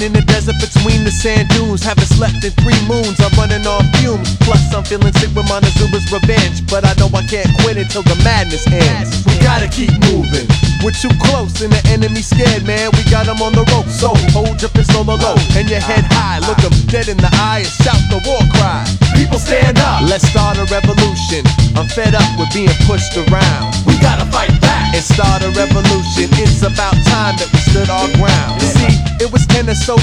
in the desert between the sand dunes. Haven't slept in 3 moons, I'm running on fumes. Plus I'm feeling sick with Montezuma's revenge, but I know I can't quit until the madness ends. We gotta keep moving, we're too close and the enemy scared, man. We got them on the rope, so hold your pistol low and your head high. Look them dead in the eye and shout the war cry. People stand up, let's start a revolution. I'm fed up with being pushed around. We gotta fight back and start a revolution. It's about time that we stood our ground. See, it was 10 or so